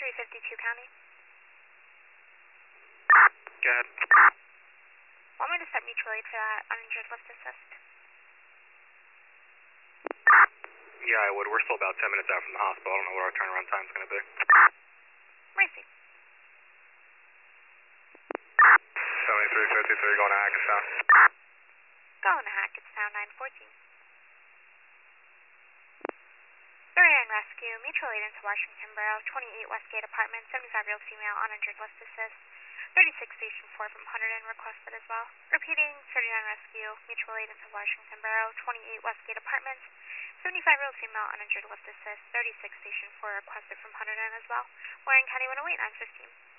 352 County. Go ahead. Want me to set mutual aid for that uninjured lift assist? Yeah, I would. We're still about 10 minutes out from the hospital. I don't know what our turnaround time is going to be. Mercy. 7353 going to Hackettstown. Going to Hackettstown, 914. 3 and rescue, mutual aid into Washington Borough, 28 Westgate Apartment, 75-year-old female, uninjured lift assist. 36 Station 4 from Hunterdon requested as well. Repeating, 39 rescue, mutual aid into Washington Borough, 28 Westgate Apartments, 75-year-old female, uninjured lift assist. 36 Station 4 requested from Hunterdon as well. Warren County 108, 915.